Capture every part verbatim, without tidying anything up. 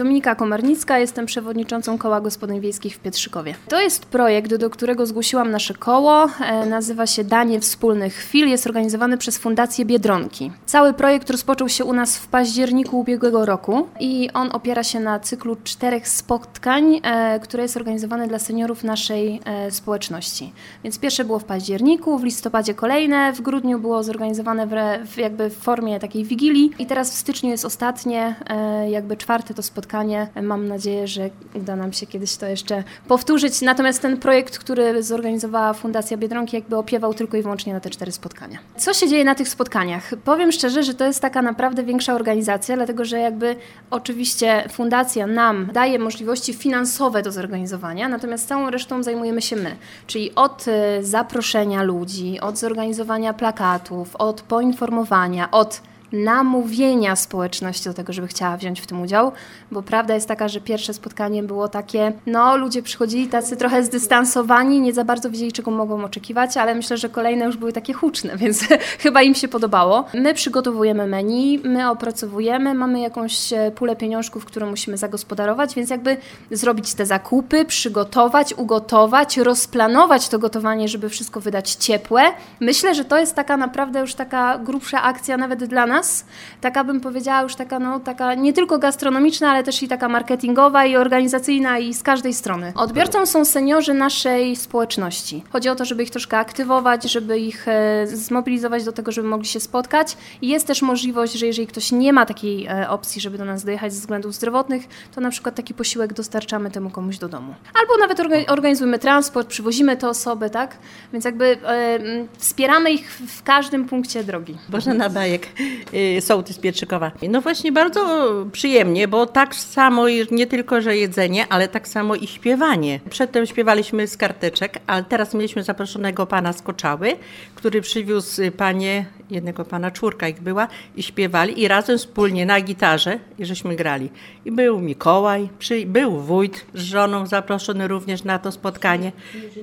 Dominika Komarnicka, jestem przewodniczącą Koła Gospodyń Wiejskich w Pietrzykowie. To jest projekt, do którego zgłosiłam nasze koło. Nazywa się Danie Wspólnych Chwil. Jest organizowany przez Fundację Biedronki. Cały projekt rozpoczął się u nas w październiku ubiegłego roku i on opiera się na cyklu czterech spotkań, które jest organizowane dla seniorów naszej społeczności. Więc pierwsze było w październiku, w listopadzie kolejne, w grudniu było zorganizowane w, w jakby w formie takiej wigilii i teraz w styczniu jest ostatnie, jakby czwarte to spotkanie. Mam nadzieję, że uda nam się kiedyś to jeszcze powtórzyć. Natomiast ten projekt, który zorganizowała Fundacja Biedronki, jakby opiewał tylko i wyłącznie na te cztery spotkania. Co się dzieje na tych spotkaniach? Powiem szczerze, że to jest taka naprawdę większa organizacja, dlatego że jakby oczywiście fundacja nam daje możliwości finansowe do zorganizowania, natomiast całą resztą zajmujemy się my. Czyli od zaproszenia ludzi, od zorganizowania plakatów, od poinformowania, od namówienia społeczności do tego, żeby chciała wziąć w tym udział, bo prawda jest taka, że pierwsze spotkanie było takie, no ludzie przychodzili tacy trochę zdystansowani, nie za bardzo wiedzieli, czego mogą oczekiwać, ale myślę, że kolejne już były takie huczne, więc chyba im się podobało. My przygotowujemy menu, my opracowujemy, mamy jakąś pulę pieniążków, którą musimy zagospodarować, więc jakby zrobić te zakupy, przygotować, ugotować, rozplanować to gotowanie, żeby wszystko wydać ciepłe. Myślę, że to jest taka naprawdę już taka grubsza akcja nawet dla nas, taka bym powiedziała już taka, no, taka nie tylko gastronomiczna, ale też i taka marketingowa i organizacyjna i z każdej strony. Odbiorcą są seniorzy naszej społeczności. Chodzi o to, żeby ich troszkę aktywować, żeby ich e, zmobilizować do tego, żeby mogli się spotkać. I jest też możliwość, że jeżeli ktoś nie ma takiej e, opcji, żeby do nas dojechać ze względów zdrowotnych, to na przykład taki posiłek dostarczamy temu komuś do domu. Albo nawet orga- organizujemy transport, przywozimy te osoby, tak? Więc jakby e, wspieramy ich w każdym punkcie drogi. Bożena Bajek, sołtys Pietrzykowa. No właśnie bardzo przyjemnie, bo tak samo nie tylko, że jedzenie, ale tak samo i śpiewanie. Przedtem śpiewaliśmy z karteczek, ale teraz mieliśmy zaproszonego pana z Koczały, który przywiózł panie, jednego pana czwórka ich była i śpiewali i razem wspólnie na gitarze i żeśmy grali. I był Mikołaj, przy, był wójt z żoną zaproszony również na to spotkanie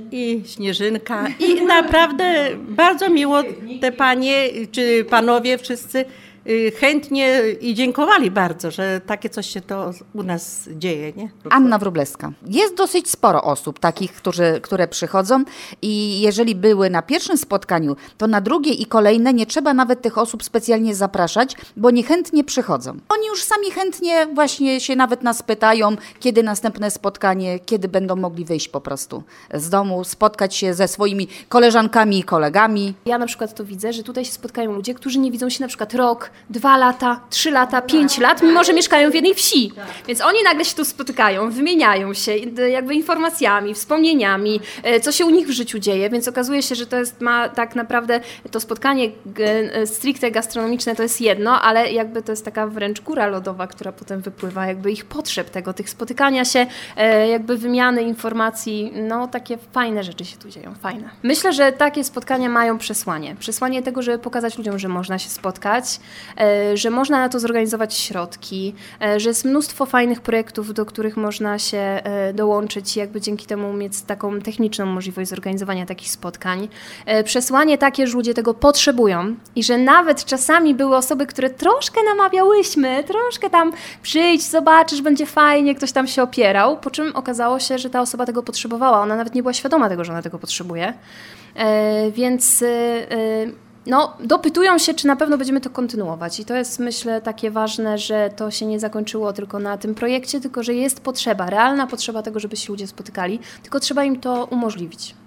i Śnieżynka i naprawdę bardzo miło te panie czy panowie wszyscy chętnie i dziękowali bardzo, że takie coś się to u nas dzieje, nie? Anna Wróblewska. Jest dosyć sporo osób takich, którzy, które przychodzą i jeżeli były na pierwszym spotkaniu, to na drugie i kolejne nie trzeba nawet tych osób specjalnie zapraszać, bo niechętnie przychodzą. Oni już sami chętnie właśnie się nawet nas pytają, kiedy następne spotkanie, kiedy będą mogli wyjść po prostu z domu, spotkać się ze swoimi koleżankami i kolegami. Ja na przykład to widzę, że tutaj się spotkają ludzie, którzy nie widzą się na przykład rok, dwa lata, trzy lata, pięć lat, mimo że mieszkają w jednej wsi. Więc oni nagle się tu spotykają, wymieniają się jakby informacjami, wspomnieniami, co się u nich w życiu dzieje, więc okazuje się, że to jest ma tak naprawdę to spotkanie stricte gastronomiczne to jest jedno, ale jakby to jest taka wręcz góra lodowa, która potem wypływa, jakby ich potrzeb tego, tych spotykania się, jakby wymiany informacji, no takie fajne rzeczy się tu dzieją, fajne. Myślę, że takie spotkania mają przesłanie. Przesłanie tego, żeby pokazać ludziom, że można się spotkać, że można na to zorganizować środki, że jest mnóstwo fajnych projektów, do których można się dołączyć i jakby dzięki temu mieć taką techniczną możliwość zorganizowania takich spotkań. Przesłanie takie, że ludzie tego potrzebują i że nawet czasami były osoby, które troszkę namawiałyśmy, troszkę tam przyjdź, zobaczysz, będzie fajnie, ktoś tam się opierał, po czym okazało się, że ta osoba tego potrzebowała. Ona nawet nie była świadoma tego, że ona tego potrzebuje. Więc no, dopytują się, czy na pewno będziemy to kontynuować i to jest, myślę, takie ważne, że to się nie zakończyło tylko na tym projekcie, tylko że jest potrzeba, realna potrzeba tego, żeby się ludzie spotykali, tylko trzeba im to umożliwić.